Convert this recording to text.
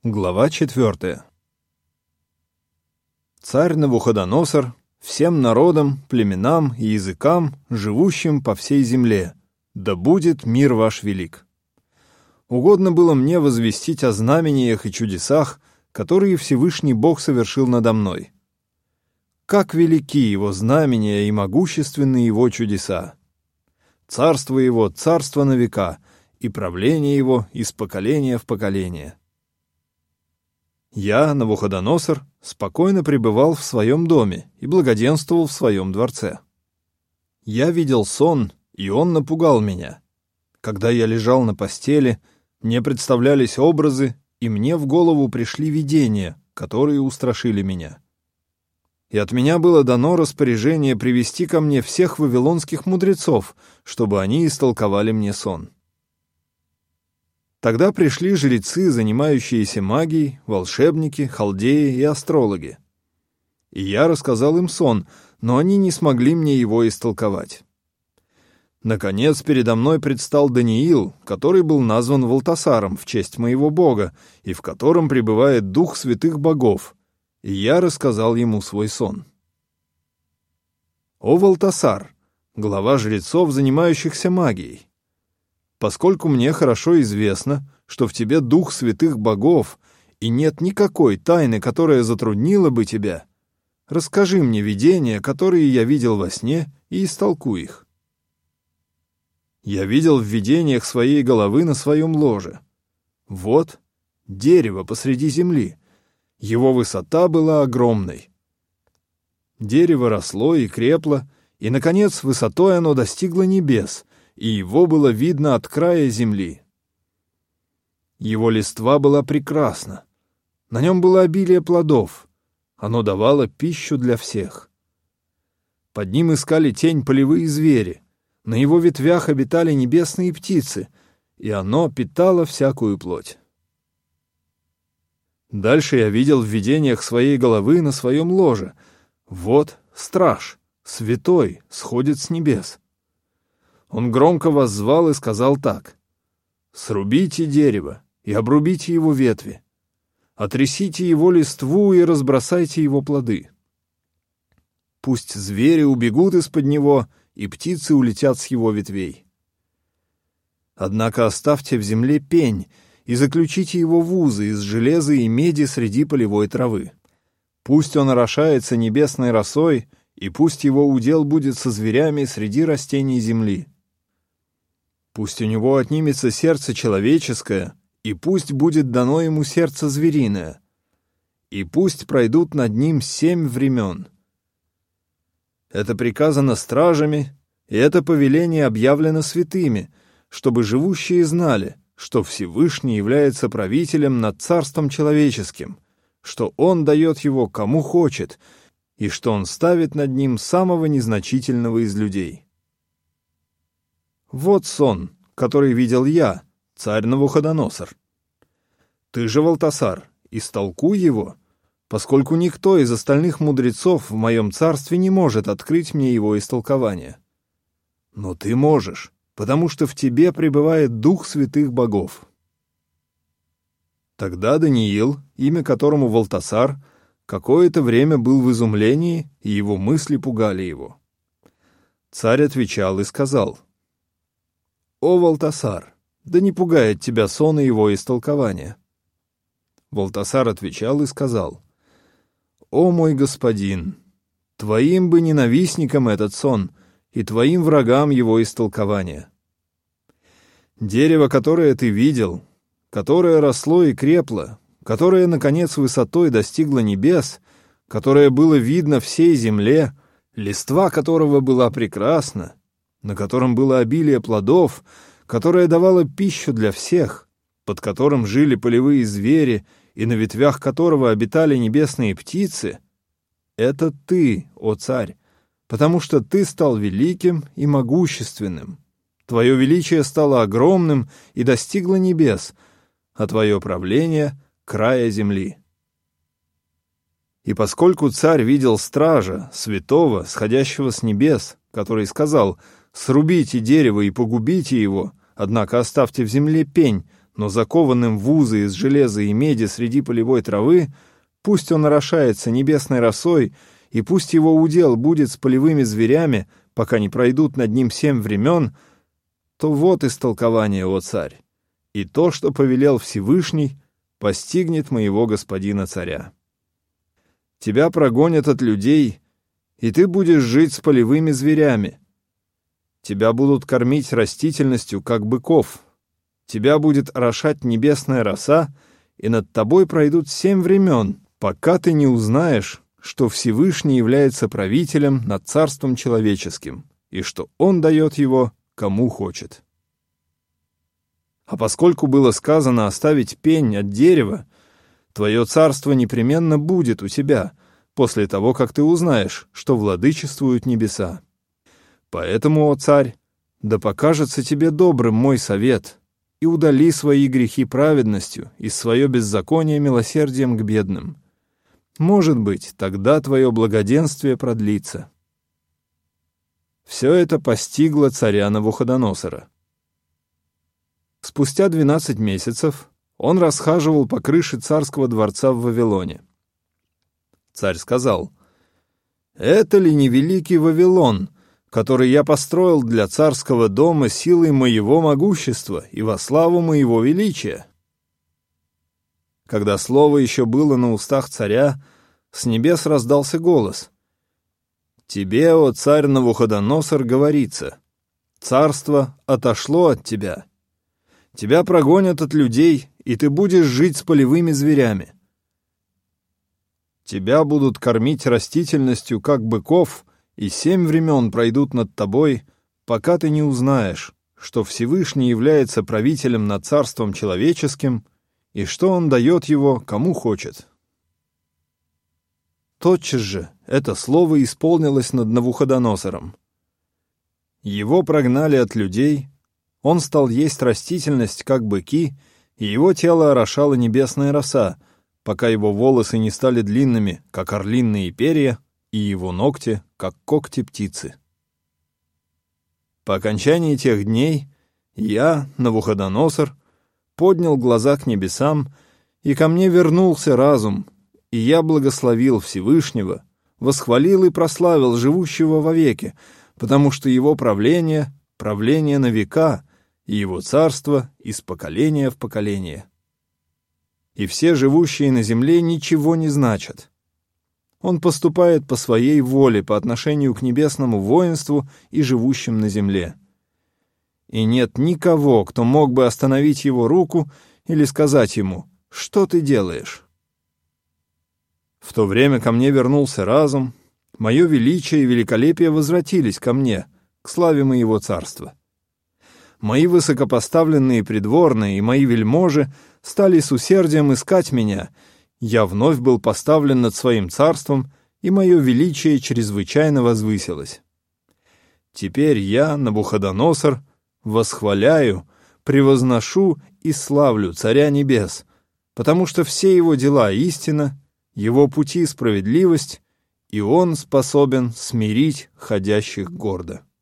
Глава 4. Царь Навуходоносор всем народам, племенам и языкам, живущим по всей земле, да будет мир ваш велик. Угодно было мне возвестить о знамениях и чудесах, которые Всевышний Бог совершил надо мной. Как велики его знамения и могущественны его чудеса! Царство его — царство на века, и правление его из поколения в поколение. Я, Навуходоносор, спокойно пребывал в своем доме и благоденствовал в своем дворце. Я видел сон, и он напугал меня. Когда я лежал на постели, мне представлялись образы, и мне в голову пришли видения, которые устрашили меня. И от меня было дано распоряжение привести ко мне всех вавилонских мудрецов, чтобы они истолковали мне сон. Тогда пришли жрецы, занимающиеся магией, волшебники, халдеи и астрологи. И я рассказал им сон, но они не смогли мне его истолковать. Наконец передо мной предстал Даниил, который был назван Валтасаром в честь моего бога, и в котором пребывает дух святых богов, и я рассказал ему свой сон. «О Валтасар, глава жрецов, занимающихся магией! Поскольку мне хорошо известно, что в тебе дух святых богов, и нет никакой тайны, которая затруднила бы тебя, расскажи мне видения, которые я видел во сне, и истолкуй их. Я видел в видениях своей головы на своем ложе. Вот дерево посреди земли. Его высота была огромной. Дерево росло и крепло, и, наконец, высотой оно достигло небес, и его было видно от края земли. Его листва была прекрасна. На нем было обилие плодов. Оно давало пищу для всех. Под ним искали тень полевые звери. На его ветвях обитали небесные птицы, и оно питало всякую плоть. Дальше я видел в видениях своей головы на своем ложе. Вот страж, святой, сходит с небес. Он громко воззвал и сказал так: «Срубите дерево и обрубите его ветви, отрясите его листву и разбросайте его плоды. Пусть звери убегут из-под него, и птицы улетят с его ветвей. Однако оставьте в земле пень и заключите его в узы из железа и меди среди полевой травы. Пусть он орошается небесной росой, и пусть его удел будет со зверями среди растений земли. Пусть у него отнимется сердце человеческое, и пусть будет дано ему сердце звериное, и пусть пройдут над ним 7 времен. Это приказано стражами, и это повеление объявлено святыми, чтобы живущие знали, что Всевышний является правителем над царством человеческим, что он дает его кому хочет, и что он ставит над ним самого незначительного из людей. Вот сон, который видел я, царь Навуходоносор. Ты же, Валтасар, истолкуй его, поскольку никто из остальных мудрецов в моем царстве не может открыть мне его истолкование. Но ты можешь, потому что в тебе пребывает дух святых богов». Тогда Даниил, имя которому Валтасар, какое-то время был в изумлении, и его мысли пугали его. Царь отвечал и сказал: «О, Валтасар, да не пугает тебя сон и его истолкование». Валтасар отвечал и сказал: «О, мой господин, твоим бы ненавистникам этот сон, и твоим врагам его истолкование. Дерево, которое ты видел, которое росло и крепло, которое, наконец, высотой достигло небес, которое было видно всей земле, листва которого была прекрасна, на котором было обилие плодов, которое давало пищу для всех, под которым жили полевые звери и на ветвях которого обитали небесные птицы, это ты, о царь, потому что ты стал великим и могущественным. Твое величие стало огромным и достигло небес, а твое правление — края земли. И поскольку царь видел стража, святого, сходящего с небес, который сказал: «Срубите дерево и погубите его, однако оставьте в земле пень, но закованным в узы из железа и меди среди полевой травы, пусть он орошается небесной росой, и пусть его удел будет с полевыми зверями, пока не пройдут над ним 7 времен, то вот истолкование, о царь, и то, что повелел Всевышний, постигнет моего господина царя. Тебя прогонят от людей, и ты будешь жить с полевыми зверями. Тебя будут кормить растительностью, как быков. Тебя будет орошать небесная роса, и над тобой пройдут 7 времен, пока ты не узнаешь, что Всевышний является правителем над царством человеческим, и что он дает его кому хочет. А поскольку было сказано оставить пень от дерева, твое царство непременно будет у тебя, после того, как ты узнаешь, что владычествуют небеса. Поэтому, о царь, да покажется тебе добрым мой совет, и удали свои грехи праведностью и свое беззаконие милосердием к бедным. Может быть, тогда твое благоденствие продлится». Все это постигло царя Навуходоносора. Спустя 12 месяцев он расхаживал по крыше царского дворца в Вавилоне. Царь сказал: «Это ли не великий Вавилон, который я построил для царского дома силой моего могущества и во славу моего величия?» Когда слово еще было на устах царя, с небес раздался голос: «Тебе, о царь Навуходоносор, говорится: царство отошло от тебя. Тебя прогонят от людей, и ты будешь жить с полевыми зверями. Тебя будут кормить растительностью, как быков, и 7 времен пройдут над тобой, пока ты не узнаешь, что Всевышний является правителем над царством человеческим, и что он дает его кому хочет». Тотчас же это слово исполнилось над Навуходоносором. Его прогнали от людей, он стал есть растительность, как быки, и его тело орошала небесная роса, пока его волосы не стали длинными, как орлиные перья, и его ногти, как когти птицы. По окончании тех дней я, Навуходоносор, поднял глаза к небесам, и ко мне вернулся разум, и я благословил Всевышнего, восхвалил и прославил живущего вовеки, потому что его правление — правление на века, и его царство — из поколения в поколение. И все живущие на земле ничего не значат. Он поступает по своей воле по отношению к небесному воинству и живущим на земле. И нет никого, кто мог бы остановить его руку или сказать ему: «Что ты делаешь?» В то время ко мне вернулся разум, мое величие и великолепие возвратились ко мне, к славе моего царства. Мои высокопоставленные придворные и мои вельможи стали с усердием искать меня, я вновь был поставлен над своим царством, и мое величие чрезвычайно возвысилось. Теперь я, Навуходоносор, восхваляю, превозношу и славлю Царя Небес, потому что все его дела истина, его пути справедливость, и он способен смирить ходящих гордо.